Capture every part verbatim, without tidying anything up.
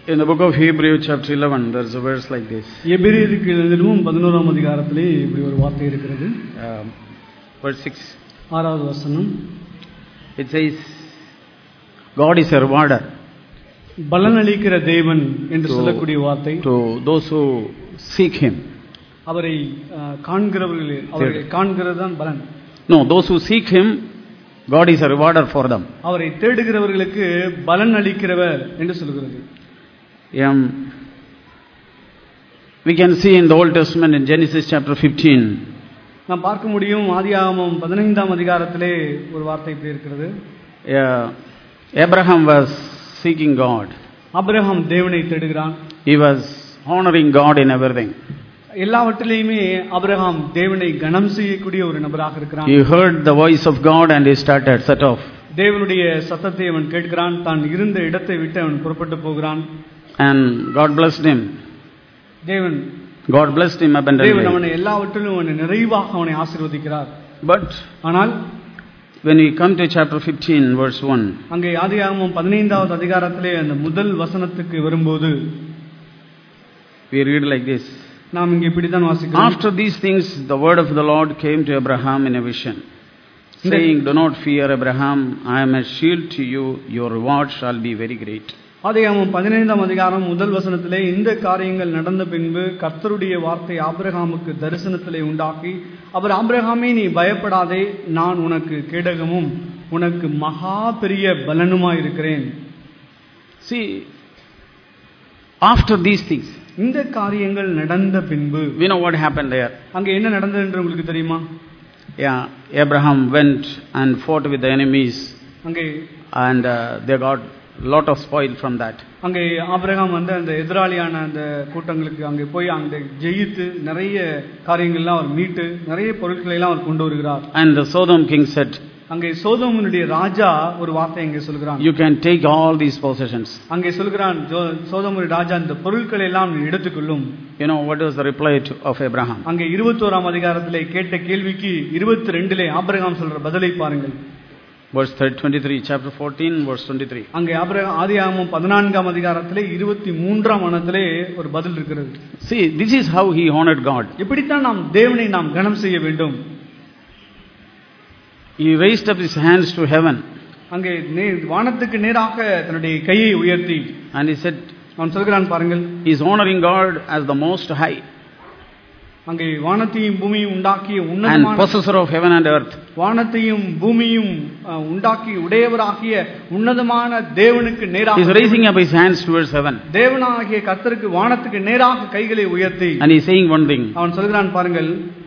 In the book of Hebrews chapter eleven, there is a verse like this. எபிரேயருக்கு எழுதின பதினோராம் அதிகாரத்திலே இப்படி ஒரு வார்த்தை இருக்கிறது. Um, verse six. ஆறாவது வசனம். It says, God is a rewarder. பலனளிக்கிற தேவன் என்று சொல்லக்கூடிய வார்த்தை. To those who seek Him. அவரை காண்கிறவர்களே, அவரை காண்கிறதுதான் பலன். No, those who seek Him, God is a rewarder for them. அவரை தேடுகிறவர்களுக்கு பலன் அளிக்கிறவர் என்று சொல்கிறது. Um, we can see in the Old Testament in Genesis chapter fifteen. நாம் பார்க்க முடியும் ஆதியாகமம் பதினைந்தாம் அதிகாரத்திலே ஒரு வார்த்தை இப்படி இருக்கிறது. Abraham was seeking God. Abraham தேவனை தேடுகிறான். He was honoring God in everything. எல்லாவற்றிலேயுமே ஆபிரகாம் தேவனை கனம் செய்யக்கூடிய ஒரு நபராக இருக்கிறான். He heard the voice of God and he started set off. தேவனுடைய சத்தத்தை அவன் கேட்கிறான். தான் இருந்த இடத்தை விட்டு அவன் புறப்பட்டு போகிறான். And God blessed him. தேவன் God blessed him abundantly. தேவன் அவனை எல்லாவற்றிலும் அவனை நிறைவாக அவனை ஆசீர்வதிக்கிறார். But ஆனால் when we come to chapter fifteen verse one, அங்கே ஆதியாகமம் பதினைந்தாவது அதிகாரத்திலே அந்த முதல் வசனத்துக்கு வரும்போது we read like this. நாம் இங்கே இப்படி தான் வாசிக்கிறோம். After these things the word of the Lord came to Abraham in a vision, saying, do not fear, Abraham, I am a shield to you, your reward shall be very great. ஆதியாகமம் பதினைந்தாம் அதிகாரம் முதல் வசனத்திலே இந்த காரியங்கள் நடந்த பின்பு கர்த்தருடைய வார்த்தை ஆபிரகாமுக்கு தரிசனத்திலே உண்டாக்கி, அவர் ஆபிரகாமே நீ பயப்படாதே, நான் உனக்கு கேடகமும் உனக்கு மகா பெரிய பலனுமாய் இருக்கிறேன். See, after these things, இந்த காரியங்கள் நடந்த பின்பு, we know what happened there. அங்க என்ன நடந்தது என்று உங்களுக்கு தெரியுமா? Yeah, Abraham went and fought with the enemies, அங்கே and uh, they got lot of spoil from that. அங்கே ஆபிரகாம் வந்து அந்த எதிராளியான அந்த கூட்டங்களுக்கு அங்கே போய் அங்கே ஜெயித்து நிறைய காரியங்கள்லாம் அவர் மீட்டு நிறைய பொருட்களை எல்லாம் அவர் கொண்டு வருகிறார். And the Sodom king said, அங்கே சோதோமுடைய ராஜா ஒரு வார்த்தை அங்கே சொல்கிறான், you can take all these possessions. அங்கே சொல்கிறான் சோதோமுடைய ராஜா இந்த பொருட்களை எல்லாம் நீ எடுத்துக்கொள்ளும். You know what was the reply to, of Abraham? அங்கே இருபத்தோராம் அதிகாரத்திலே கேட்ட கேள்விக்கு இருபத்தி ரெண்டிலே ஆபிரகாம் சொல்ற பதிலை பாருங்கள். Verse twenty-three, chapter fourteen, verse twenty-three. அங்கே ஆபிரகாம் ஆதியாகமம் பதினான்காம் அதிகாரத்திலே இருபத்தி மூன்றாம் வசனத்திலே ஒரு பதில் இருக்கிறது. See, this is how he honored God. இப்படித்தான் நாம் தேவனை நாம் கனம் செய்ய வேண்டும். He raised up his hands to heaven. அங்கே வானத்துக்கு நேராக தன்னுடைய கையை உயர்த்தி, and he said, அவன் சொல்கிறான் பாருங்கள், he is honoring God as the most high. அங்கே வானத்தையும் பூமியும் உண்டாக்கிய உன்னதமான and possessor of heaven and earth. வானத்தையும் பூமியும் உண்டாக்கி உடையவராகிய உன்னதமான தேவனுக்கு நேராக he is raising up his hands towards heaven. தேவனாகிய கர்த்தருக்கு வானத்துக்கு நேராக கைகளை உயர்த்தி, and he is saying one thing. அவன் சொல்கிறான் பாருங்கள்,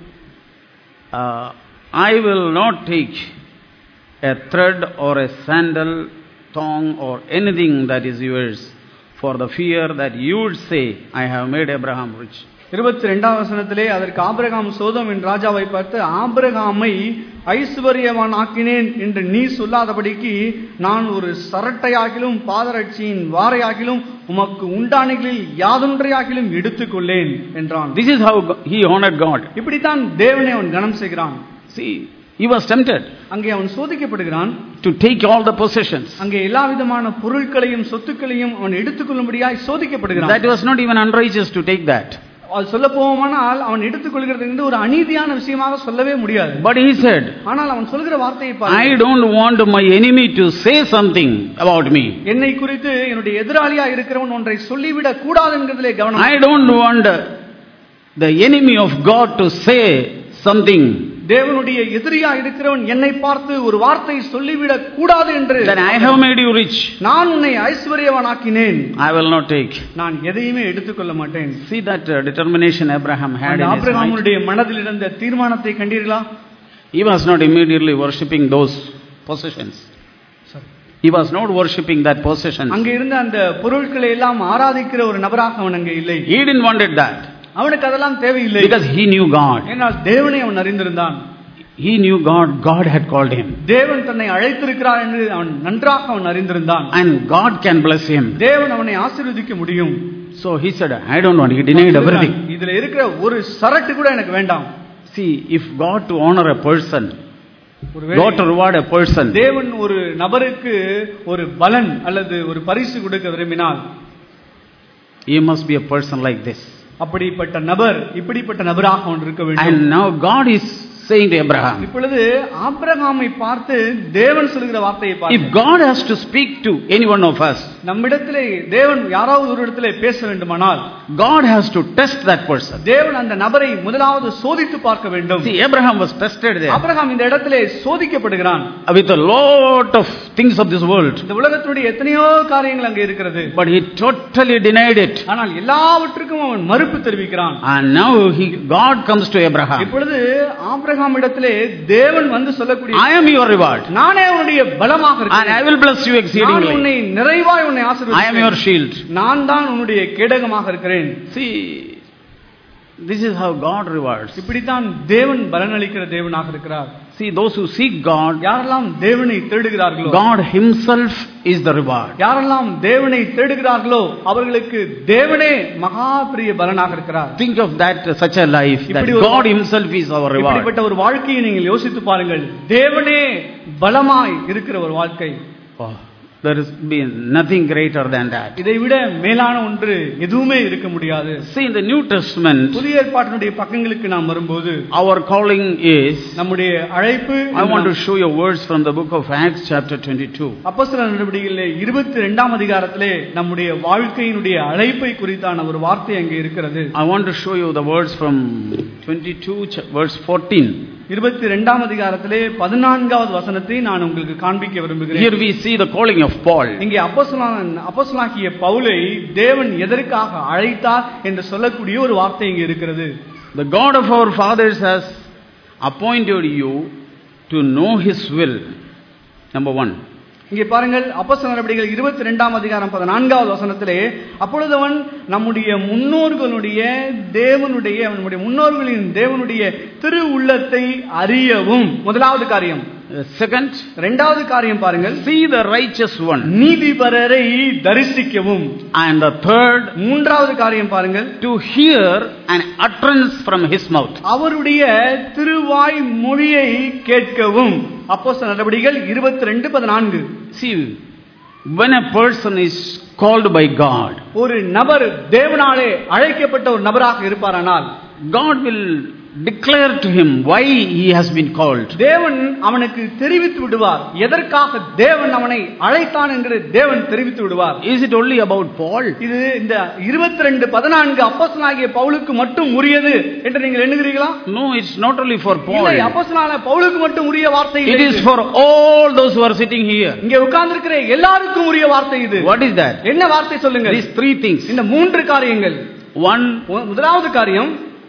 uh, I will not take a thread or a sandal, thong or anything that is yours, for the fear that you would say, I have made Abraham rich. இருபத்தி ரெண்டாம் வசனத்திலே அதற்கு Abraham Sodom என் ராஜாவை பார்த்து, ஆபிரகாமை ஐஸ்வர்யவான் ஆக்கினேன் என்று நீ சொல்லாதபடிக்கு நான் ஒரு சரட்டையாகிலும் பாதரட்சியின் வாரையாகிலும் உமக்கு உண்டானைகளில் யாதொன்றையாகிலும் எடுத்துக்கொள்ளேன் என்றான். This is how he honored God. இப்படித்தான் தேவனை அவன் கனம் செய்கிறான். See, he was tempted. அங்கே அவன் சோதிக்கப்படுகிறான். to take all the possessions. அங்கே எல்லா விதமான பொருட்களையும் சொத்துக்களையும் அவன் எடுத்துக்கொள்ளும்படியாய் சோதிக்கப்படுகிறான். That was not even unrighteous to take that. அது சொல்ல போவோமானால் அவன் எடுத்துக்கொள்கிறது என்று ஒரு அநீதியான விஷயமாக சொல்லவே முடியாது. But he said, ஆனால் அவன் சொல்கிற வார்த்தையை பாருங்க, I don't want my enemy to say something about me. என்னை குறித்து என்னுடைய எதிராளியா இருக்கிறவன் ஒன்றை சொல்லிவிடக் கூடாது என்கிறதிலே கவனம். I don't want the enemy of God to say something. தேவனுடைய எதிரியா இருக்கிறவன் என்னை பார்த்து ஒரு வார்த்தை சொல்லிவிடக் கூடாது என்று. That I have made you rich. நான் உன்னை ஐஸ்வர்யவானாக்கினேன். I will not take. நான் எதையுமே எடுத்துக்கொள்ள மாட்டேன். See that uh, determination Abraham had in his mind. ஆபிரகாமுடைய மனதில் இருந்த தீர்மானத்தை கண்டீர்களா? He was not immediately worshipping those possessions. He was not worshipping that possessions. அங்கே இருந்த அந்த பொருட்களை எல்லாம் ஆராதிக்கிற ஒரு நபராக அவன் அங்கே இல்லை. He didn't wanted that. அவனுக்கு அதெல்லாம் தேவையில்லை. Because he knew God. ஏனால் தேவனை அவன் அறிந்திருந்தான். He knew God. God had called him. தேவன் தன்னை அழைத்திருக்கிறார் என்று அவன் நன்றாக அவன் அறிந்திருந்தான். And God can bless him. தேவன் அவனை ஆசீர்வதிக்க முடியும். So he said, I don't want. He denied everything. இதுல இருக்கிற ஒரு சரட்டு கூட எனக்கு வேண்டாம். See, if God to honor a person, God to reward a person, தேவன் ஒரு நபருக்கு ஒரு பலன் அல்லது ஒரு பரிசு கொடுக்க விரும்பினால், You must be a person like this. அப்படிப்பட்ட நபர் இப்படிப்பட்ட நபராக ஒன்று இருக்க வேண்டும். And now God is saying to Abraham, இப்பொழுது ஆபிரகாமை பார்த்து தேவன் சொல்கிற வார்த்தையை பாருங்க. if God has to speak to any one of us, நம்மிடத்திலே தேவன் யாராவது ஒரு இடத்திலே பேச வேண்டுமானால் God has to test that person. தேவன் அந்த நபரை முதலாவது சோதித்து பார்க்க வேண்டும். See, Abraham was tested there. Abraham இந்த இடத்திலே சோதிக்கப்படுகிறான். With a lot of things of this world. இந்த உலகத்துடைய எத்தனையோ காரியங்கள் அங்கே இருக்கிறது. But he totally denied it. ஆனால் எல்லாவற்றுக்கும் அவன் மறுப்பு தெரிவிக்கிறான். And now he God comes to Abraham. இப்பொழுது ஆபிரகாம் இடத்திலே தேவன் வந்து சொல்லக்கூடிய, I am your reward. நானே உன்னுடைய பலமாக இருக்கிறேன். And I will bless you exceedingly. நான் உன்னை நிறைவாய் உன்னை ஆசீர்வதிப்பேன். I am your shield. நான் தான் உன்னுடைய கேடகமாக இருக்கிறேன். See, this is how God rewards. இப்படித்தான் தேவன் பலனளிக்கிற தேவனாக இருக்கிறார். See, those who seek God, யாரெல்லாம் தேவனை தேடுகிறார்களோ, God himself is the reward. யாரெல்லாம் தேவனை தேடுகிறார்களோ அவர்களுக்கு தேவனே மகா பெரிய பலனாக இருக்கிறார். Think of that, such a life, that God himself is our reward. இப்படிப்பட்ட ஒரு வாழ்க்கையை நீங்கள் யோசித்து பாருங்கள். தேவனே பலமாய் இருக்கிற ஒரு வாழ்க்கை. Oh, there is been nothing greater than that. இதை விட மேலான ஒன்று எதுவுமே இருக்க முடியாது. See, in the New Testament, புதிய ஏற்பாட்டினுடைய பக்கங்களுக்கு நாம் வரும்போது, our calling is, நம்முடைய அழைப்பு, I want to show you words from the book of Acts chapter twenty-two. அப்போஸ்தலர் நடவடிக்கைகளிலே இருபத்தி இரண்டாம் அதிகாரத்திலே நம்முடைய வாழ்க்கையினுடைய அழைப்பை குறித்தான ஒரு வார்த்தை அங்கே இருக்கிறது. I want to show you the words from twenty-two verse fourteen. இருபத்தி இரண்டாம் அதிகாரத்திலே பதினான்காவது வசனத்தை நான் உங்களுக்கு காண்பிக்க விரும்புகிறேன். Here we see the calling of Paul. இங்கே அப்போஸ்தலன் அப்போஸ்தலனாகிய பவுலை தேவன் எதற்காக அழைத்தார் என்று சொல்லக்கூடிய ஒரு வார்த்தை இங்கே இருக்கிறது. The God of our fathers has appointed you to know his will. Number one. இங்கே பாருங்கள், அப்போஸ்தலர் நடவடிக்கைகள் இருபத்தி இரண்டாம் அதிகாரம் பதினான்காவது வசனத்திலே, அப்பொழுது அவன் நம்முடைய முன்னோர்களுடைய தேவனுடைய நம்முடைய முன்னோர்களின் தேவனுடைய திரு உள்ளத்தை அறியவும். முதலாவது காரியம். Second, இரண்டாவது காரியம் பாருங்கள், see the righteous one. நீதிபரரை தரிசிக்கவும். And the third, மூன்றாவது காரியம் பாருங்கள், to hear an utterance from his mouth. அவருடைய திருவாய் மொழியை கேட்கவும். அப்போஸ்தலர் நடவடிக்கைகள் இருபத்தி இரண்டு பதினான்கு. See, when a person is called by God, ஒரு நபர் தேவனாலே அழைக்கப்பட்ட ஒரு நபராக இருப்பாரானால், God will declare to him why he has been called. தேவன் அவனுக்கு தெரிவித்து விடுவார் எதற்காக தேவன் அவனை அழைத்தான் என்று தேவன் தெரிவித்து விடுவார். Is it only about Paul? இது இந்த இருபத்தி இரண்டு பதினான்கு அப்போஸ்தலனாகிய பவுலுக்கு மட்டும் உரியது என்று நீங்கள் எண்ணுகிறீர்களா? No, it's not only for Paul. இல்லை, அப்போஸ்தலனான பவுலுக்கு மட்டும் உரிய வார்த்தை இல்லை. It is for all those who are sitting here. இங்கே உட்கார்ந்திருக்கிற எல்லாருக்கும் உரிய வார்த்தை இது. What is that? என்ன வார்த்தை சொல்லுங்க? These three things. இந்த மூன்று காரியங்கள். One, முதலாவது காரியம்,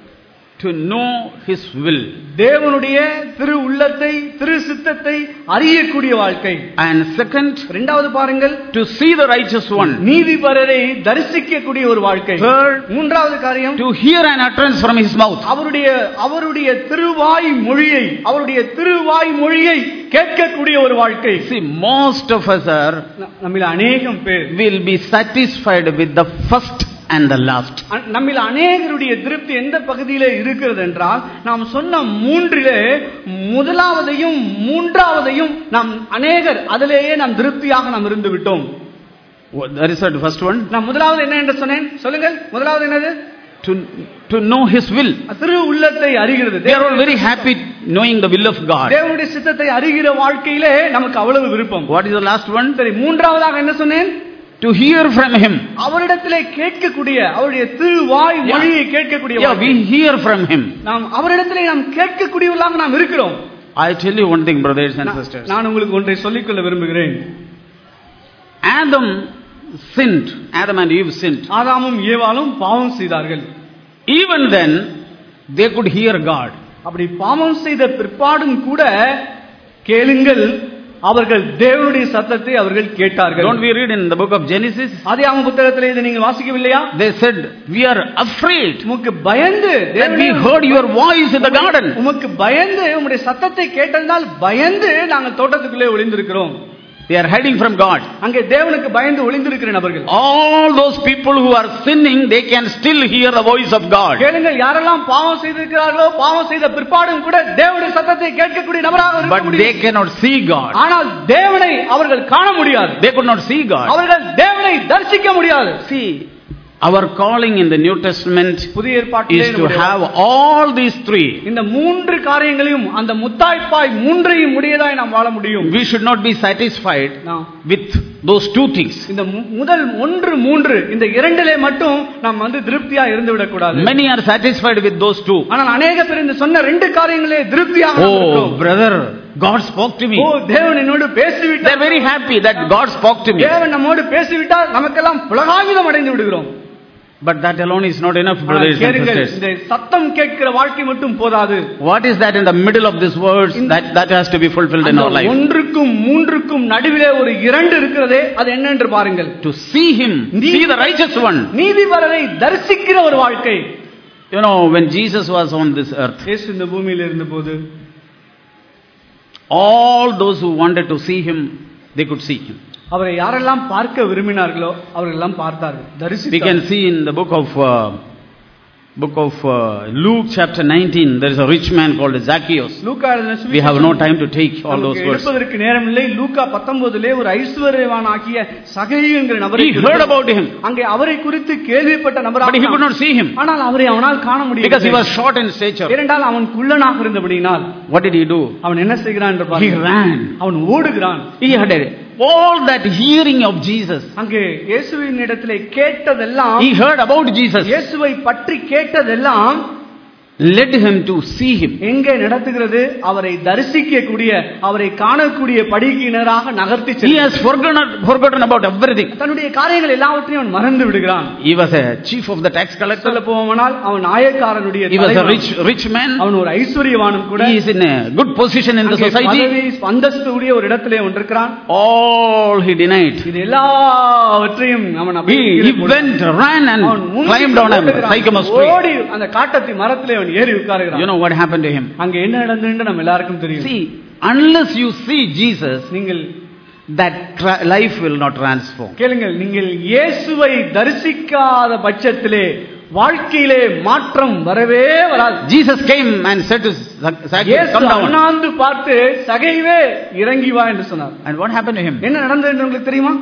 to know his will. தேவனுடைய திரு உள்ளத்தை திரு சித்தத்தை அறியக்கூடிய வாழ்க்கை. And second, இரண்டாவது பாருங்கள், to see the righteous one. நீதிபரரை தரிசிக்கக்கூடிய ஒரு வாழ்க்கை. Third, மூன்றாவது காரியம், to hear an utterance from his mouth. அவருடைய அவருடைய திருவாய் மொழியை அவருடைய திருவாய் மொழியை கேட்கக்கூடிய ஒரு வாழ்க்கை. See, most of us are நம்மில் அநேகம் பேர் will be satisfied with the first and the last. நம்மில் அநேகருடைய திருப்தி எந்த பகுதியிலே இருக்கிறது என்றால், நாம் சொன்ன மூன்றிலே முதலாவதையும் மூன்றாவதையும் நாம் அநேகர் அதிலேயே நாம் திருப்தியாக நாம் இருந்து விட்டோம். That is the first one. நான் முதலாவது என்ன என்று சொன்னேன் சொல்லுங்கள்? முதலாவது என்னது? To to know his will. திரு உள்ளத்தை அறிகிறது. They are all very happy knowing the will of God. தேவனுடைய சித்தத்தை அறிகிற வாழ்க்கையிலே நமக்கு அவ்வளவு விருப்பம். What is the last one? சரி, மூன்றாவதாக என்ன சொன்னேன்? To hear from him. அவரிடத்திலே கேட்கக்கூடிய அவருடைய திருவாய் மொழியை கேட்கக்கூடிய. Yeah, we hear from him. நாம் அவரிடத்திலே நாம் கேட்கக்கூடியவர்களாக நாம் இருக்கிறோம். I tell you one thing, brothers and sisters. நான் உங்களுக்கு ஒன்றை சொல்லிக்கொள்ள விரும்புகிறேன். Adam sinned. Adam and Eve sinned. ஆதாமும் ஏவாளும் பாவம் செய்தார்கள். Even then they could hear God. அப்படி பாவம் செய்த பிற்பாடும் கூட கேளுங்கள், அவர்கள் தேவனுடைய சத்தத்தை அவர்கள் கேட்டார்கள். Don't we read in the book of Genesis? ஆதியாகம புத்தகத்திலே இதை நீங்கள் வாசிக்கவில்லையா? They said, we are afraid உமக்கு பயந்து that we heard your voice in the garden. உமக்கு பயந்து உம்முடைய சத்தத்தை கேட்டதால் பயந்து நாங்கள் தோட்டத்துக்குள்ளே ஒளிந்திருக்கிறோம். They are hiding from God. அங்கே தேவனுக்கு பயந்து ஒளிந்திருக்கிற நபர்கள். All those people who are sinning, they can still hear the voice of God. கேளுங்கள், யாரெல்லாம் பாவம் செய்திருக்கிறார்களோ பாவம் செய்த பிற்பாடும் கூட தேவனுடைய சத்தத்தை கேட்கக்கூடிய நபராக இருக்க But முடியும். they cannot see God. ஆனால் தேவனை அவர்கள் காண முடியாது. They could not see God. அவர்கள் தேவனை தரிசிக்க முடியாது. See, Our calling in the New Testament புதிய ஏற்பாட்டிலே is to have all these three. இந்த மூன்று காரியங்களையும் அந்த முத்தாய்ப்பாய் மூன்றையும் உடையதாய் நாம் வாழ முடியும். We should not be satisfied No. with those two things. இந்த முதல் ஒன்று மூன்று இந்த இரண்டிலே மட்டும் நாம் வந்து திருப்தியா இருந்து விட கூடாது. Many are satisfied with those two. ஆனால் अनेக பேர் இந்த சொன்ன ரெண்டு காரியங்களே திருப்தியாக இருக்கிறோம். Oh brother, God spoke to me. ஓ தேவன் என்னோடு பேசிவிட்டார். They are very happy that God spoke to me. தேவன் நம்மோடு பேசிவிட்டார், நமக்கெல்லாம் புலகாகிதம் அடைந்து விடுகிறோம். But that alone is not enough, brothers and sisters. இந்த சத்தம் கேட்கிற வாழ்க்கை மட்டும் போதாது. What is that in the middle of this words that that has to be fulfilled in our life? ஒன்றுக்கும் மூன்றுக்கும் நடுவிலே ஒரு இரண்டு இருக்கிறதே, அது என்ன என்று பாருங்கள். To see him, see the righteous one. நீதிபரரை தரிசிக்கிற ஒரு வாழ்க்கை. You know, when Jesus was on this earth, இயேசு இந்த பூமியில் இருந்தபோது all those who wanted to see him, they could see him. அவரை யாரெல்லாம் பார்க்க விரும்பினார்களோ அவர்கள் எல்லாம் பார்த்தார்கள், தரிசித்தார்கள். We can see in the book of uh, book of uh, Luke chapter nineteen, there is a rich man called Zacchaeus. We have no time to take all those words. எடுப்பதற்கு நேரம் இல்லை. லூக்கா பத்தொன்பதிலே ஒரு ஐஸ்வர்யவான் ஆகிய சகேயு என்கிற நபரை He heard about him. அங்கே அவரை குறித்து கேள்விப்பட்ட நபராக, But he could not see him. ஆனால் அவரை அவனால் காண முடியவில்லை. Because he was short in stature. ஏனென்றால் அவன் குள்ளனாக இருந்தபடியினால். What did he do? அவன் என்ன செய்கிறான் என்று பாருங்கள். He ran. அவன் ஓடுகிறான். He had a all that hearing of Jesus. அங்கே இயேசுவின் இடத்திலே கேட்டதெல்லாம், he heard about Jesus, இயேசுவை பற்றி கேட்டதெல்லாம் led him to see him. எங்கே நடத்துகிறது? அவரை தரிசிக்கக்கூடிய, அவரை காணக்கூடிய படிக்கினராக நகர்த்தி செல்கிறது. He has forgotten forgotten about everything. தன்னுடைய காரியங்கள் எல்லாவற்றையும் அவன் மறந்து விடுகிறான். He was a chief of the tax collector. சொல்ல போனால் அவன் ஆயக்காரனுடைய தலைவன். He was a rich rich man. அவன் ஒரு ஐஸ்வரியவானும் கூட. He is in a good position in the society. பதவி அந்தஸ்து உடைய ஒரு இடத்திலே வந்திருக்கிறான். All he denied. இது எல்லாவற்றையும் அவன் அப்படியே he went ran and climbed on a sycamore tree. ஓடி அந்த காட்டத்தி மரத்திலே ஏறி உட்காருகிறான். You know what happened to him? அங்க என்ன நடந்ததுன்னு நம்ம எல்லாருக்கும் தெரியும். See, unless you see Jesus, நீங்கள் that life will not transform. கேளுங்கள், நீங்கள் இயேசுவை தரிசிக்காத பட்சத்திலே வாழ்க்கையிலே மாற்றம் வரவே வராது. Jesus came and said to Zacchaeus, come down. அண்ணாந்து பார்த்து சகேயுவே இறங்கி வா என்று சொன்னார். And what happened to him? என்ன நடந்தது என்று உங்களுக்கு தெரியுமா?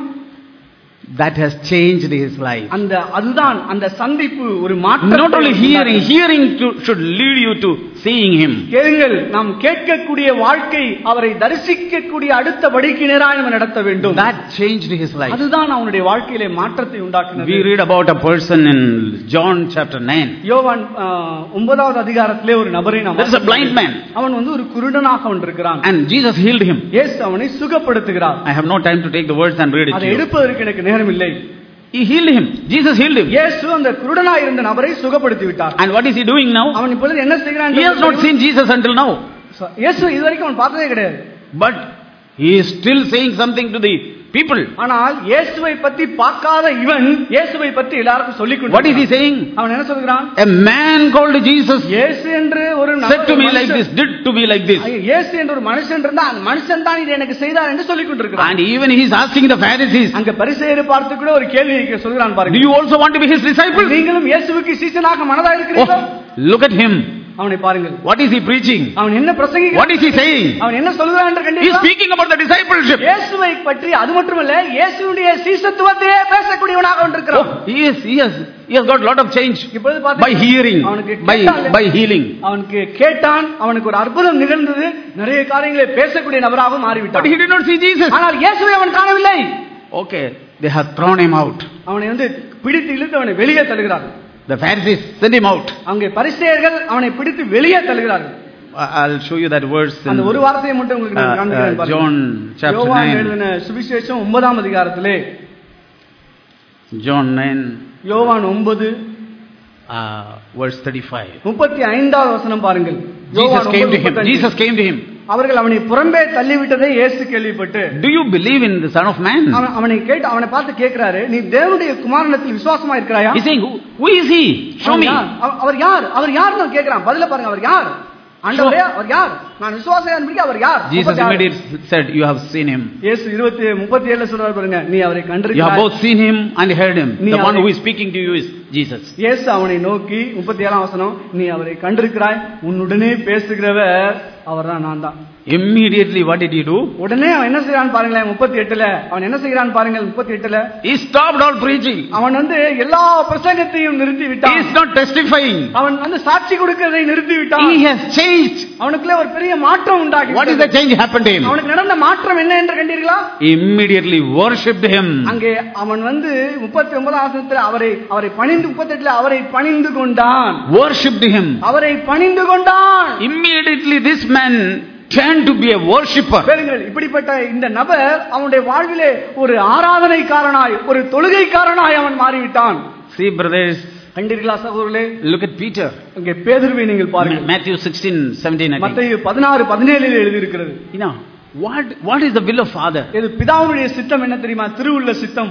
That has changed his life. அந்த அதுதான் அந்த சந்திப்பு ஒரு மாற்றம். Not only hearing, hearing to, should lead you to seeing him. கேளுங்கள், நாம் கேட்கக்கூடிய வாழ்க்கை அவரை தரிசிக்கக்கூடிய அடுத்த படிக்கு நேராக நம்ம நடத்த வேண்டும். That changed his life. அதுதான் அவனுடைய வாழ்க்கையிலே மாற்றத்தை உண்டாக்கினது. We read about a person in John chapter nine. யோவான் ஒன்பதாவது அதிகாரத்திலே ஒரு நபரை நாம், there is a blind man. அவன் வந்து ஒரு குருடனாக வந்திருக்கிறான். And Jesus healed him. இயேசு அவனை சுகப்படுத்துகிறார். I have no time to take the words and read it. அதை எடுப்பதற்கு எனக்கு நேரம் இல்லை. He healed him. Jesus healed him. இயேசு அந்த குருடனாய் இருந்த நபரை சுகப்படுத்தி விட்டார். And what is he doing now? அவன் இப்பொழுது என்ன செய்கிறான்? He has not seen Jesus until now. இயேசு இதுவரைக்கும் அவன் பார்த்ததே கிடையாது. But he is still saying something to the people. ஆனால் இயேசுவை பத்தி பார்க்காத இவன் இயேசுவை பத்தி எல்லாருக்கும் சொல்லிக் கொண்டிருக்கிறான். What is he saying? அவன் என்ன சொல்கிறான்? A man called Jesus இயேசு என்று ஒரு said to me like this, did to me like this. இயேசு என்ற ஒரு மனுஷன் இருந்தா அந்த மனுஷன் தான் இதை எனக்கு செய்தார் என்று சொல்லிக் கொண்டிருக்கிறான். And even he is asking the Pharisees. அங்க பரிசேயரை பார்த்து கூட ஒரு கேள்வி சொல்கிறான் பாருங்க. Do you also want to be his disciple? நீங்களும் இயேசுவுக்கு சீஷனாக மனதா இருக்கிறீர்களா? Look at him. அவனை பாருங்கள். What is he preaching? அவன் என்ன பிரசங்கிக்கிறான்? What is he saying? அவன் என்ன சொல்றான் என்று கண்டீர்களா? He is speaking about the discipleship. இயேசுவை பற்றி அது மட்டுமல்ல, இயேசுவுடைய சீஷத்துவத்தையே பேசக்கூடியவனாக வந்திருக்கிறான். He is he has he has got lot of change இப்பொழுது பாத்தீங்க, by hearing, by by healing. அவனுக்கு கேட்டான், அவனுக்கு ஒரு அற்புதம் நிகழ்ந்தது, நிறைய காரியங்களை பேசக்கூடிய நபராக மாறிவிட்டான். But he did not see Jesus. ஆனால் இயேசுவை அவன் காணவில்லை. Okay, they have thrown him out. அவனை வந்து பிடித்து இழுத்து அவனை வெளியே தள்ளுகிறார்கள். The Pharisees sent him out. அங்கே பரிசேயர்கள் அவனை பிடித்து வெளியே தள்ளுகிறார்கள். I'll show you that verse in அந்த ஒரு வார்த்தையை மட்டும் உங்களுக்கு நான் காண்பிக்கிறேன் பாருங்க. John chapter nine. யோவான் எழுதின சுவிசேஷம் ஒன்பதாம் அதிகாரத்திலே, John nine, யோவான் ஒன்பது uh, verse thirty-five. முப்பத்தி ஐந்தாவது வசனம் பாருங்கள். Jesus came to him. Jesus came to him. அவர்கள் அவனை புறம்பே தள்ளிவிட்டதை இயேசு கேள்விப்பட்டு, do you believe in the Son of Man? அவனை கேட்டு அவனை பார்த்து கேட்கிறாரு, நீ தேவனுடைய குமாரனிடத்தில் விசுவாசமா இருக்கிறாயா? He's saying, who, who is he? Show me. அவர் யார்? அவர் யார்? நான் கேட்கிறான். பதில பாருங்க, அவர் யார்? ஆண்டவரே, அவர் யார்? நான் விசுவாசியா இருந்தபடிக்கு அவர் யார்? Jesus immediately said, you have seen him. இயேசு இருபத்தி முப்பத்தி ஏழுல சொல்றாரு பாருங்க, நீ அவரை You have கண்டிருக்கிறாய். both seen him and heard him. நீ The one அவரை- who is speaking to you is Jesus. இயேசு அவனை நோக்கி முப்பத்தி ஏழாம் வசனம், நீ அவரை கண்டிருக்கிறாய், உன்னுடனே பேசுகிறவர் அவர்தான் நான் தான். Immediately what did he do? உடனே அவன் என்ன செய்யறான் பாருங்களேன், முப்பத்தி எட்டுல அவன் என்ன செய்யறான் பாருங்கள், முப்பத்தி எட்டுல He stopped all preaching. அவன் வந்து எல்லா பிரசங்கத்தையும் நிறுத்தி He விட்டான். is not testifying. அவன் வந்து சாட்சி கொடுக்கிறதை நிறுத்தி விட்டான். He has changed. அவனுக்குள்ள ஒரு பெரிய மாற்றம் உண்டாகி What is the change happened to him? அவனுக்கு நடந்த மாற்றம் என்ன என்று கண்டீர்களா? He immediately worshipped him. அங்கே அவன் வந்து முப்பத்தி ஒன்பதாம் வசனத்துல அவரை அவரை பணிந்து முப்பத்தி எட்டுல அவரை பணிந்து கொண்டான். Worshipped him. அவரை பணிந்து கொண்டான். Immediately this man turned to be a worshipper. பாருங்கள், இப்படிப்பட்ட இந்த நபர் அவனுடைய வாழ்விலே ஒரு ஆராதனைக்காரனாய், ஒரு தொழுகைக்காரனாய் அவன் மாறிவிட்டான். See brothers, கண்டீர்களா சகோதரர்களே? look at Peter. அங்கே பேதுருவை நீங்கள் பாருங்கள். Matthew sixteen seventeen I think. மத்தேயு பதினாறு பதினேழில் எழுதி இருக்கிறது. You know, what what is the will of Father? இது பிதாவுடைய சித்தம் என்ன தெரியுமா? திருவுள்ள சித்தம்.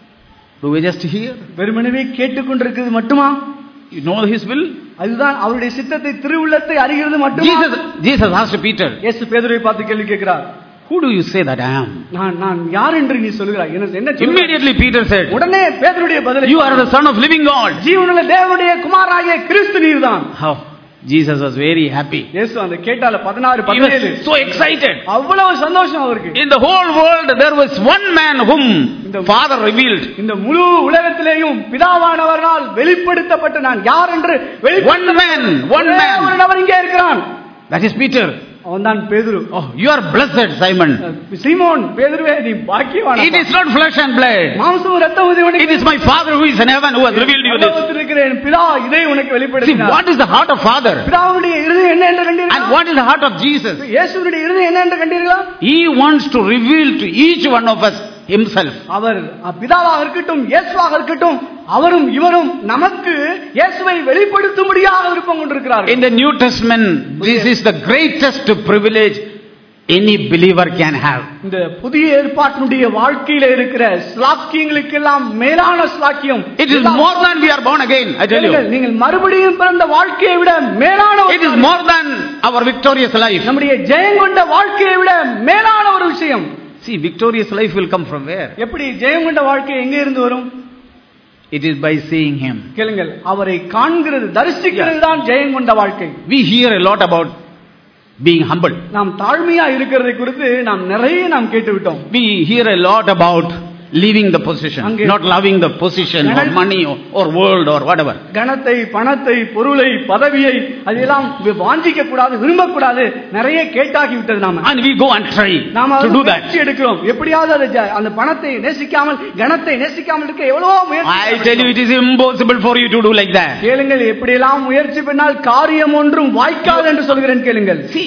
Do we just hear? வெறுமனவே கேட்டுக்கொண்டிருக்கிறது மட்டுமா? You know his will? அதுதான் அவருடைய சித்தத்தை, திருவுள்ளத்தை அறிகிறது மட்டுமா? Jesus Jesus asked Peter, இயேசு பேதுருவை பார்த்து கேள்வி கேட்கிறார். who do you say that I am? நான் நான் யார் என்று நீ சொல்கிறாய்? என்ன என்ன சொல்கிறாய்? Immediately Peter said, உடனே பேதுருடைய பதில், you are the son of living God. ஜீவனுள்ள தேவனுடைய குமாரனாகிய கிறிஸ்து நீர்தான். How Jesus was very happy. இயேசு அந்த கேட்டால பதினாறு He பதினேழு was so excited. அவ்வளவு சந்தோஷம் அவருக்கு. In the whole world there was one man whom the Father revealed. இந்த முழு உலகத்திலேயும் பிதாவானவரால் வெளிப்படுத்தப்பட்ட நான் யார் என்று One man, one man. ஒரு நபர் இங்கே இருக்கிறான். That is Peter. அவன்தான் பேதுரு. Oh, you are blessed, Simon. சீமோன், பேதுருவே நீ பாக்கியவான். It is not flesh and blood. மாம்சமும் இரத்தமும் இது உனக்கு. It is my Father who is in heaven who has revealed you this. பரலோகத்தில் இருக்கிற என் பிதா இதை உனக்கு See, வெளிப்படுத்தினார். what is the heart of Father? பிதாவுடைய இருதயம் என்ன என்று கண்டீர்களா? And what is the heart of Jesus? இயேசுவுடைய இருதயம் என்ன என்று கண்டீர்களா? He wants to reveal to each one of us himself. அவர் பிதாவாக இருக்கட்டும், இயேசுவாக இருக்கட்டும், அவரும் இவரும் நமக்கு இயேசுவை வெளிப்படுத்தும்படியாக விருப்பம் கொண்டிருக்கிறார்கள். In the New Testament, this is the greatest privilege any believer can have. இந்த புதிய ஏற்பாட்டினுடைய வாழ்க்கையில இருக்கிற ஸ்லாக்கியங்களுக்கெல்லாம் மேலான ஸ்லாக்கியம். It is more than we are born again, I tell you. நீங்கள் மறுபடியும் பிறந்த வாழ்க்கையை விட மேலான ஒரு It is more than our victorious life. நம்முடைய ஜெயங்கொண்ட வாழ்க்கையை விட மேலான ஒரு விஷயம். See, victorious life will come from where? எப்படி ஜெயங்கொண்ட வாழ்க்கை எங்க இருந்து வரும்? It is by seeing him. கேளுங்கள், அவரை காண்கிறது, தரிசிக்கிறது தான் ஜெயங்கொண்ட வாழ்க்கை. We hear a lot about being humble. நாம் தாழ்மையா இருக்கிறதை குறித்து நாம் நிறைய நாம் கேட்டு விட்டோம். We hear a lot about leaving the position, not loving the position or money or, or world or whatever. கணத்தை, பணத்தை, பொருளை, பதவியை அதெல்லாம் வாஞ்சிக்க கூடாது, விரும்ப கூடாது, நிறைய கேட்டாகி விட்டது நாம. And we go and try நாம to do that. எடுக்கிறோம். எப்படியாவது அந்த பணத்தை நேசிக்காமல், கணத்தை நேசிக்காமல் இருக்க எவ்வளவோ முயற்சி. I tell you, it is impossible for you to do like that. கேளுங்கள், எப்படியெல்லாம் முயற்சி பண்ணால் காரியம் ஒன்றும் வாய்க்காது என்று சொல்கிறேன் கேளுங்கள். See,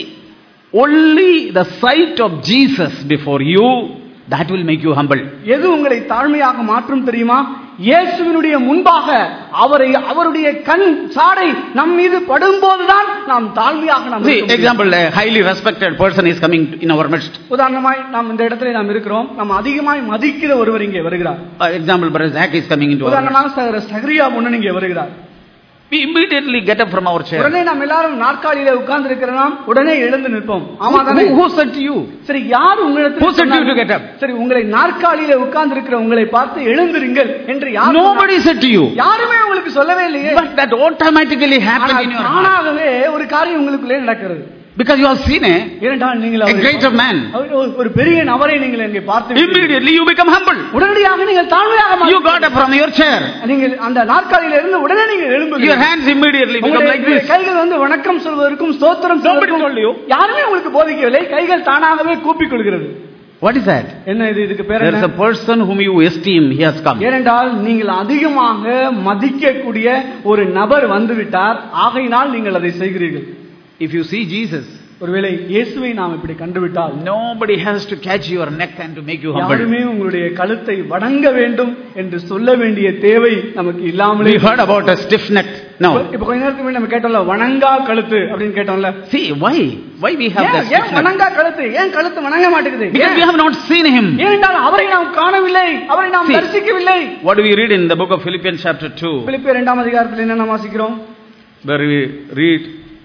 only the sight of Jesus before you, that will make you humble. எது உங்களை தாழ்மையாக மாற்றும் தெரியுமா? இயேசுவினுடைய முன்பாக அவரை, அவருடைய கண் சாடை நம் மீது படும்போதுதான் நாம் தாழ்மையாக நாம். See, example, a highly respected person is coming in our midst. உதாரணமாய் நாம் இந்த இடத்துல நாம் இருக்கிறோம், நாம் அதிகமாய் மதிக்கிற ஒருவர் இங்கே வருகிறார். Uh, example, brother Zach is coming into our midst. உதாரணமாக சகரியா முன்னன் இங்கே வருகிறார். We immediately get up from our chair. உடனே நாம் எல்லாரும் நாற்காலியில உட்கார்ந்து இருக்கிறோம், உடனே எழுந்து நிற்போம். ஆமா தானே? Who, who said to you? சரி, யார் உங்களுக்கு Who said you to get up? சரி, உங்களை நாற்காலியில உட்கார்ந்து இருக்கிற உங்களை பார்த்து எழுந்திருங்கள் என்று யார்? Nobody said to you. யாருமே உங்களுக்கு சொல்லவே இல்லையே. But that automatically happened in your heart. தானாகவே ஒரு காரியம் உங்களுக்குள்ளே நடக்கிறது. Because you have seen a, ஏனென்றால் நீங்கள் a greater man. ஒரு பெரிய நபரை நீங்கள் இங்கே பார்த்து Immediately you become humble. உடனடியாக நீங்கள் தாழ்மையாக You got up from your chair. நீங்கள் அந்த நாற்காலியில இருந்து உடனே நீங்கள் எழும்புகிறீர்கள். Your hands immediately become like this. கைகள் வந்து வணக்கம் சொல்வதற்கும் ஸ்தோத்திரம் சொல்வதற்கும் யாருமே உங்களுக்கு போதிக்கவில்லை. கைகள் தானாகவே கூப்பிக் கொள்கிறது. What is that? என்ன இது? இதுக்கு பேர் There is a person whom you esteem, he has come. ஏனென்றால் நீங்கள் அதிகமாக மதிக்கக்கூடிய ஒரு நபர் வந்துவிட்டார், ஆகையினால் நீங்கள் அதை செய்கிறீர்கள். If you see Jesus, ஒருவேளை இயேசுவை நாம் இப்படி கண்டுவிட்டால், nobody has to catch your neck and to make you humble. யாருமே உங்களுடைய கழுத்தை வணங்க வேண்டும் என்று சொல்ல வேண்டிய தேவை நமக்கு இல்லாமலே. We heard about a stiff neck. No. இப்ப கொஞ்ச நேரத்துக்கு முன்னாடி நம்ம கேட்டோம்ல, வணங்கா கழுத்து அப்படின்னு கேட்டோம்ல. See, why? Why we have that stiff neck? வணங்கா கழுத்து, ஏன் கழுத்து வணங்க மாட்டேங்குது? Because we have not seen him. ஏனென்றால் அவரை நாம் காணவில்லை, அவரை நாம் தரிசிக்கவில்லை. What do we read in the book of Philippians chapter two? பிலிப்பியர் இரண்டாம் அதிகாரத்தில் என்ன நாம் வாசிக்கிறோம்? Where we read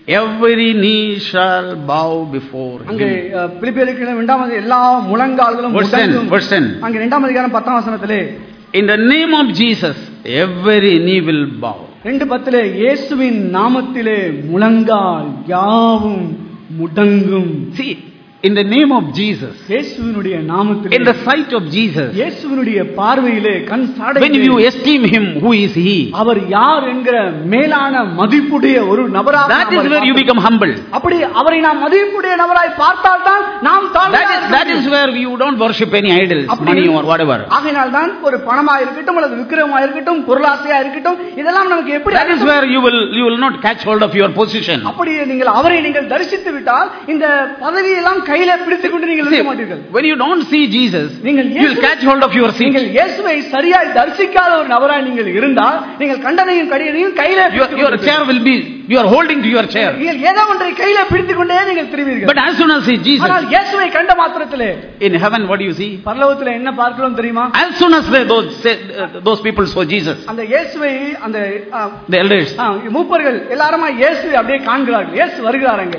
Every knee shall bow before அங்கே him. பிலிப்பியருக்கு இரண்டாம் அதிகாரம் எல்லா முழங்கால்களும் Verse ten, முடங்கும். verse ten. அங்கே இரண்டாம் அதிகாரம் பத்தாம் வசனத்திலே In the name of Jesus, every knee will bow. ரெண்டு பத்திலே இயேசுவின் நாமத்திலே முழங்கால் யாவும் முடங்கும். See, in the name of Jesus, இயேசுவினுடைய நாமத்திலே, in the sight of Jesus, இயேசுவினுடைய பார்வையிலே கண் சாடையிலே, when you esteem him, who is he? அவர் யார் என்கிற மேலான மதிப்புடைய ஒரு நபராக, That is where you become humble. அப்படி அவரை நாம் மதிப்புடைய நபராய் பார்த்தால் தான் நாம் That is, that is where you don't worship any idols, money or whatever. ஆகையால் தான் ஒரு பணமா இருக்கட்டும் அல்லது விக்கிரகமா இருக்கட்டும் பொருளாசையா இருக்கட்டும் இதெல்லாம் நமக்கு எப்படி, That is where you will you will not catch hold of your position. அப்படி நீங்கள் அவரை நீங்கள் தரிசித்து விட்டால் இந்த பதவியெல்லாம் கையில பிடித்துக் கொண்டு நீங்கள் இருக்க மாட்டீர்கள். When you don't see Jesus, நீங்கள் you will catch hold of your seat. நீங்கள் இயேசுவை சரியாய் தரிசிக்காத ஒரு நபராய் நீங்கள் இருந்தால் நீங்கள் கண்டதையும் கடியதையும் கையில your, your chair will be, you are holding to your chair. நீங்கள் ஏதோ ஒன்றை கையில பிடித்துக் கொண்டே நீங்கள் திரும்புவீர்கள். But as soon as you see Jesus, ஆனால் இயேசுவை கண்ட மாத்திரத்திலே in heaven, what do you see? பரலோகத்திலே என்ன பார்க்கிறோம் தெரியுமா? As soon as they, those say, uh, those people saw Jesus, அந்த இயேசுவை அந்த the elders, மூப்பர்கள் எல்லாருமா இயேசுவை அப்படியே காண்கிறார்கள். இயேசு வருகிறாருங்க.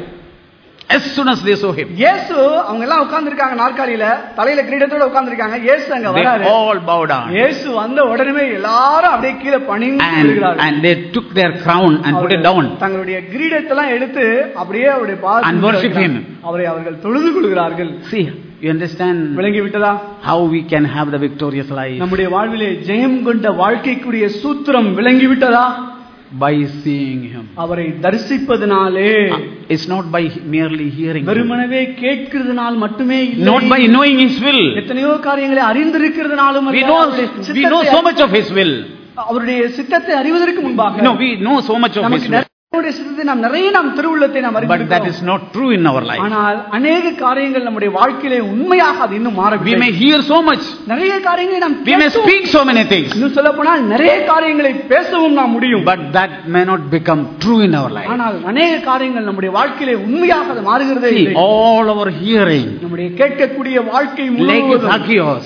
as soon as they saw him, இயேசு அவங்க எல்லாம் உட்கார்ந்து இருக்காங்க, நாற்காலியில தலையில கிரீடத்தோட உட்கார்ந்து இருக்காங்க. இயேசு அங்க they வராரு. all bowed down. இயேசு வந்த உடனே எல்லாரும் அப்படியே கீழே பணிந்து விழுகிறார்கள். And they took their crown and put it down. தங்களுடைய கிரீடத்தை எல்லாம் எடுத்து அப்படியே அவருடைய பாதத்தில் And worship him. அவரை அவர்கள் தொழுது கொள்கிறார்கள். See, you understand விளங்கி விட்டதா? how we can have the victorious life? நம்முடைய வாழ்விலே ஜெயம் கொண்ட வாழ்க்கைக்குரிய சூத்திரம் விளங்கி விட்டதா? By seeing him. அவரை தரிசிப்பதனாலே. It's not by merely hearing him. வெறுமனவே கேட்கிறதுனால் மட்டுமே இல்லை. Not by knowing his will. எத்தனையோ காரியங்களை அறிந்திருக்கிறதுனாலும் We know, we know so much of his will. அவருடைய சித்தத்தை அறிவதற்கு முன்பாக. No, we know so much of his will. அவருடைய சித்தத்தை நாம் நிறைய நாம் திருவுள்ளத்தை நாம் அறிந்திருக்கிறோம். But that is not true in our life. ஆனால் அநேக காரியங்கள் நம்முடைய வாழ்க்கையிலே உண்மையாக அது இன்னும் மாறவில்லை. We may hear so much. நிறைய காரியங்களை நாம் We may speak so many things. இன்னும் சொல்லப்போனால் நிறைய காரியங்களை பேசவும் நாம் முடியும். But that may not become true in our life. ஆனால் அநேக காரியங்கள் நம்முடைய வாழ்க்கையிலே உண்மையாக அது மாறுகிறதே இல்லை. All our hearing, நம்முடைய கேட்கக்கூடிய வாழ்க்கை like முழுவதும் Zacchaeus,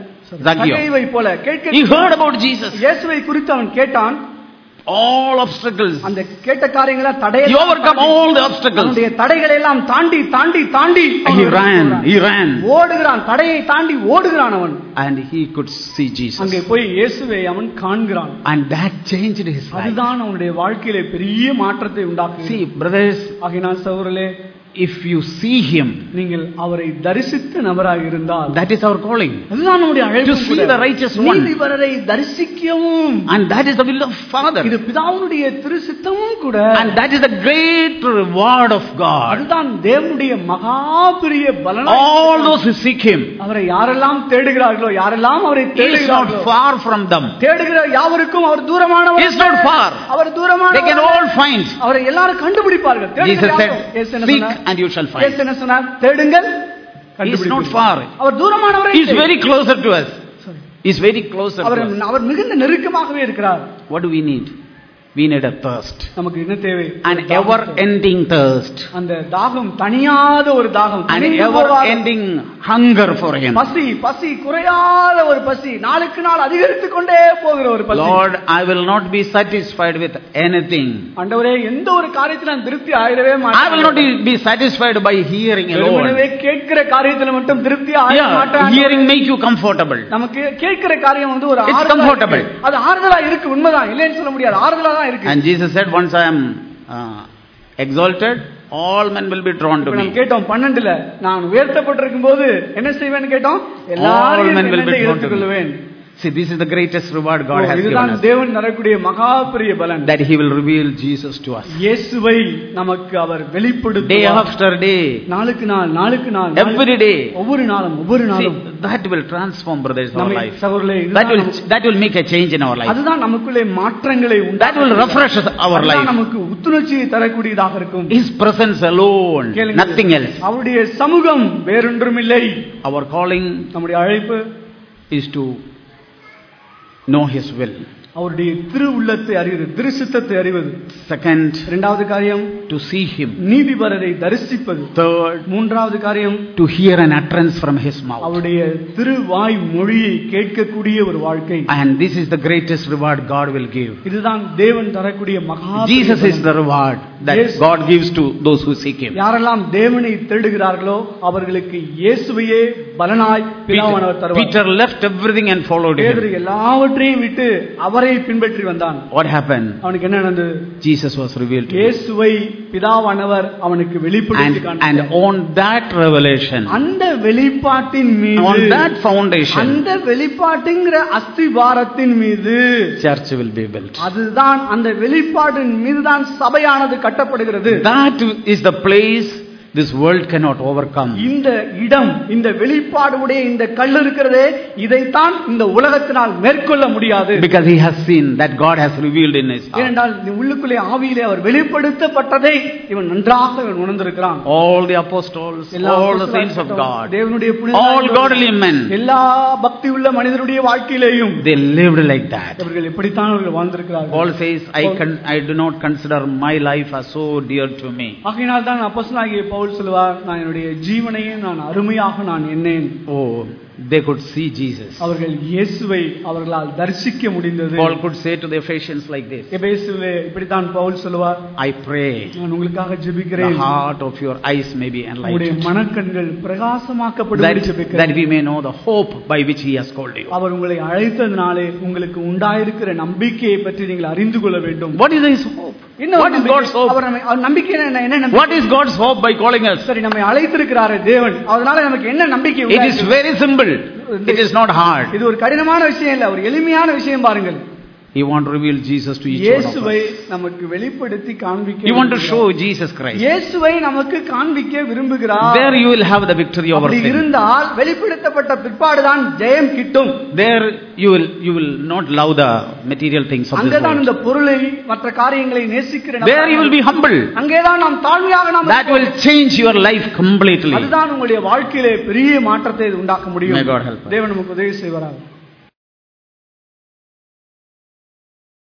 சகேயுவை போல கேட்க, he heard about Jesus. இயேசுவை குறித்து அவன் கேட்டான். All obstacles, அந்த கேட்ட காரியங்களை தடையை, he overcome all the obstacles. அவனுடைய தடைகளை எல்லாம் தாண்டி தாண்டி தாண்டி He ran, he ran, ஓடுகிறான், தடையை தாண்டி ஓடுகிறான் அவன். and he could see Jesus. அங்கே போய் இயேசுவை அவன் காண்கிறான். And that changed his life. அதுதான் அவனுடைய வாழ்க்கையிலே பெரிய மாற்றத்தை உண்டாக்குகிறது. See, brothers, ஆகையால் சகோதரர்களே, if you see him, நீங்கள் அவரை தரிசித்த நபராக இருந்தால், that is our calling. அதுதான் நம்முடைய அழைப்பு. To see the righteous one. நீதிபரரை தரிசிக்கவும். And that is the will of Father. இது பிதாவுடைய திருச்சித்தமும் கூட. And that is the great reward of God. அதுதான் தேவனுடைய மகா பெரிய பலன். All those who seek him, அவரை யாரெல்லாம் தேடுகிறார்களோ, யாரெல்லாம் அவரை he is not தேடுகிறார்களோ, far from them. தேடுகிற யாவருக்கும் அவர் தூரமானவர். He is not far. Our தூரமானவர். They can all find. அவரை எல்லாரும் கண்டுபிடிப்பார்கள். Jesus said, seek and you shall find. இயேசு என்ன சொன்னார்? தேடுங்கள், He is not far. Our தூரமானவர். He is very closer to us. He is very closer to our us. அவர் மிகுந்த நெருக்கமாகவே இருக்கிறார். What do we need? We need a thirst. நமக்கு என்ன தேவை? An ever ending thirst. அந்த தாகம் தணியாத ஒரு தாகம். An ever ending hunger for him. பசி, பசி குறையாத ஒரு பசி, நாளுக்கு நாள் அதிகரித்துக் கொண்டே போகிற ஒரு பசி. Lord, I will not be satisfied with anything. ஆண்டவரே, எந்த ஒரு காரியத்திலும் நான் திருப்தி ஆயிடவே மாட்டேன். I will not be satisfied by hearing alone. வெறுமனே கேட்கிற காரியத்துல மட்டும் திருப்தி ஆக மாட்டேன். Hearing make you comfortable. நமக்கு கேட்கிற காரியம் வந்து ஒரு It's comfortable. அது ஆறுதலா இருக்கு, உண்மைதான், இல்லைன்னு சொல்ல முடியாது, ஆறுதலா தான் இருக்கு. And Jesus said, once I am uh, exalted, all men will be drawn to me. நாம் கேட்டோம் பன்னெண்டுல, நான் உயர்த்தப்பட்டிருக்கும் போது என்ன செய்வேன்னு கேட்டோம். எல்லாரும் எடுத்துக்கொள்வேன். See, this is the greatest reward God has given இதுதான் us. தேவன் தரக்கூடிய மகா பெரிய பலன். That He will reveal Jesus to us. இயேசுவை நமக்கு அவர் வெளிப்படுத்துவார். Day after day. நாளுக்கு நாள், நாளுக்கு நாள், every day. ஒவ்வொரு நாளும், ஒவ்வொரு நாளும். That will transform, brothers, our life. சகோதரர்களே, That will that will make a change in our life. அதுதான் நமக்குள்ளே மாற்றங்களை உண்டாக்கும். That will refresh our life. நமக்கு உத்துணர்ச்சியை தரக்கூடியதாக இருக்கும். His presence alone, nothing else. அவருடைய சமூகம் வேறொன்றும் இல்லை. Our calling நம்முடைய அழைப்பு is to know His will. அவருடைய திரு உள்ளத்தை அறிவது, திருசித்தத்தை அறிவது. Second, இரண்டாவது காரியம் to see Him. நீதிபரரை தரிசிப்பது. Third, மூன்றாவது காரியம் to hear an utterance from His mouth. அவருடைய திருவாய் மொழியை கேட்கக்கூடிய ஒரு வாழ்க்கை. And this is the greatest reward God will give. இதுதான் தேவன் தரக்கூடிய மகா. Jesus is the reward that God gives to those who seek Him. யாரெல்லாம் தேவனை தேடுகிறார்களோ அவர்களுக்கு இயேசுவையே பலனாய் பிதாவானவர் தருவார். Peter left everything and followed Him. பேதுரு எல்லாவற்றையும் விட்டு அவரை பின்பற்றி வந்தான். What happened? அவனுக்கு என்ன நடந்தது? Jesus was revealed to him. இயேசுவை பிதாவானவர் அவனுக்கு வெளிப்படுத்தி காண்பித்தார். And on that revelation, அந்த வெளிப்பாட்டின் மீது, on that foundation, அந்த வெளிப்பாட்டின்கிற அஸ்திபாரத்தின் மீது church will be built. அதுதான் அந்த வெளிப்பாட்டின் மீதுதான் சபையானது கட்டப்படுகிறது. That is the place this world cannot overcome. இந்த இடம், இந்த வெளிப்பாடுடைய இந்த கல் இருக்கிறதே, இதைத்தான் இந்த உலகத்தினால் மேற்கொள்ள முடியாது. Because he has seen that God has revealed in his heart. ஏனென்றால் உள்ளுக்குள்ளே ஆவியிலே அவர் வெளிப்படுத்தப்பட்டதை இவன் நன்றாக இவன் உணர்ந்திருக்கிறான். All the apostles, all the saints of God, தேவனுடைய all godly men, எல்லா பக்தி உள்ள மனிதருடைய வாழ்க்கையிலேயும் they lived like that. அவர்கள் எப்படித்தான் அவர்கள் வாழ்ந்திருக்கிறார்கள். Paul says, I can I do not consider my life as so dear to me. ஆகையால் தான் அப்போஸ்தலனாகிய பவுல் சொல்வார், நான் என்னுடைய ஜீவனையே நான் அருமையாக நான் எண்ணேன். Oh, they could see Jesus. அவர்கள் இயேசுவை அவர்களால் தரிசிக்க முடிந்தது. Paul could say to the Ephesians like this. எபேசுவிலே இப்படித்தான் பவுல் சொல்வார், I pray நான் உங்களுக்காக ஜெபிக்கிறேன், the heart of your eyes may be enlightened, உங்களுடைய மனக்கண்கள் பிரகாசமாக்கப்படும்படி ஜெபிக்கிறேன், that we may know the hope by which he has called you. அவர் உங்களை அழைத்ததனாலே உங்களுக்கு உண்டாயிருக்கிற நம்பிக்கையை பற்றி நீங்கள் அறிந்து கொள்ள வேண்டும். What is his hope? What is God's hope? அவர் நம்மை நம்பிக்கை என்ன என்ன நம்பிக்கை? What is God's hope by calling us? சரி, நம்மை அழைத்திருக்கிறாரே தேவன், அதனால நமக்கு என்ன நம்பிக்கை? It is very simple. It is not hard. இது ஒரு கடினமான விஷயம் இல்ல, ஒரு எளிமையான விஷயம் பாருங்கள். You want to reveal Jesus to each one of us. இயேசுவை நமக்கு வெளிப்படுத்தி காண்பிக்க. You want to show Jesus Christ. இயேசுவை நமக்கு காண்பிக்க விரும்புகிறார். There you will have the victory over sin. அப்படி இருந்தால் வெளிப்படுத்தப்பட்ட பிற்பாடு தான் ஜெயம் கிட்டும். There you will you will not love the material things of this world. அங்கதான் இந்த பொருளை மற்ற காரியங்களை நேசிக்கிற. There you will be humble. அங்கேதான் நாம் தாழ்மையாக நாம். That will change your life completely. அதுதான் உங்களுடைய வாழ்க்கையிலே பெரிய மாற்றத்தை உண்டாக்க முடியும். May God help us. தேவன் நமக்கு உதவி செய்வாராக.